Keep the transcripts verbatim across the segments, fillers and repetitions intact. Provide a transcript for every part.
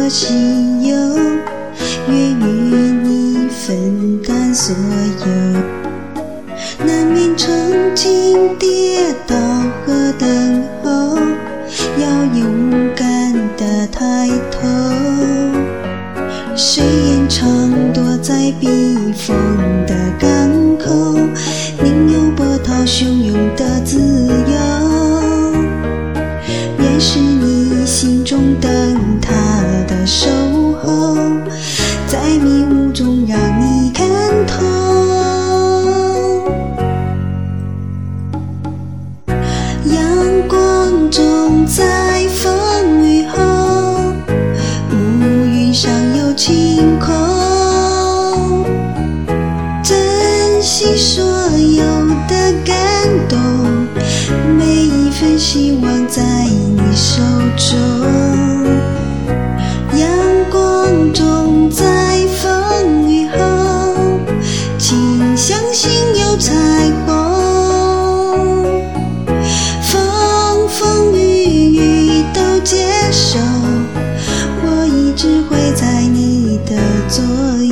喜忧，愿与你分担所有。难免曾经跌倒和等候，要勇敢地抬头。谁愿常躲在避风的港口，宁有波涛汹涌的自由。愿是你心中灯塔的守候，在迷雾中让你看透。阳光中在风雨后，乌云上有晴空。珍惜所有的感动，每一份希望在你手中。阳光中在风雨后，请相信有彩虹。接受，我一直会在你的左右。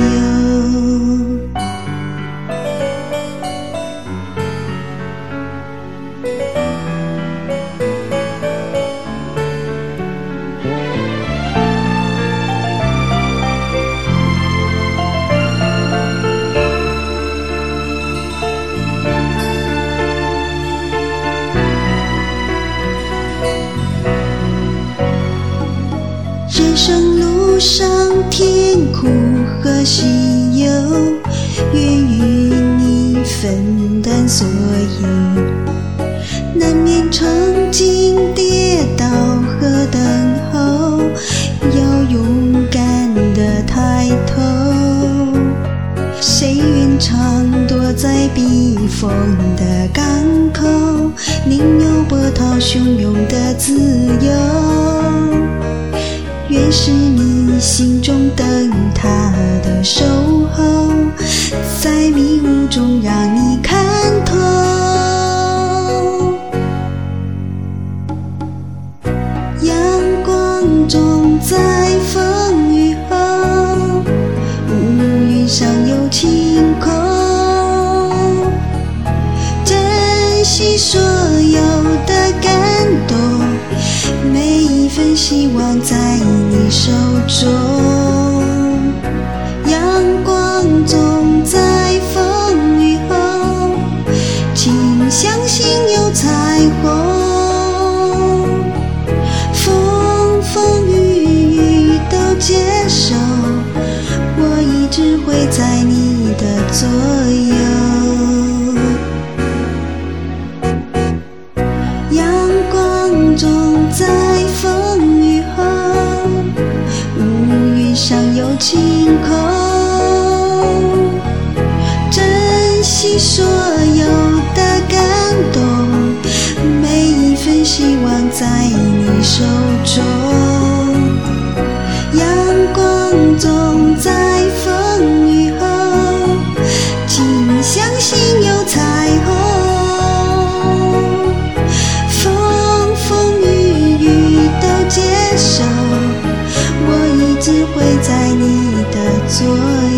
人生路上甜苦和喜忧，愿与你分担所有。难免曾经跌倒和等候，要勇敢地抬头。谁愿常躲在避风的港口，宁有波涛汹涌的自由。愿是你心中灯塔的守候，在迷雾中让你看透。阳光中在风雨后，乌云上有晴空。珍惜所有的感动，每一份希望在你手中。阳光中在风雨后，请相信有彩虹。风风雨雨都接受，我一直会在你的左右。阳光中在风雨后，乌云上有晴空。珍惜所有的感动，每一份希望在你手中。阳光中在风雨后，请相信有彩虹。接受，我一直会在你的左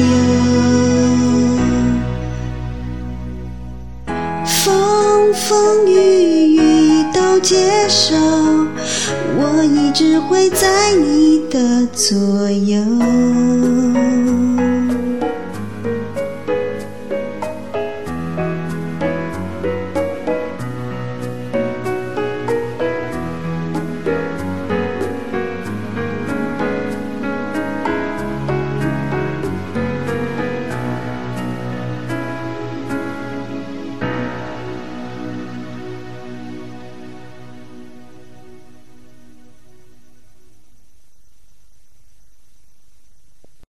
右。风风雨雨都接受，我一直会在你的左右。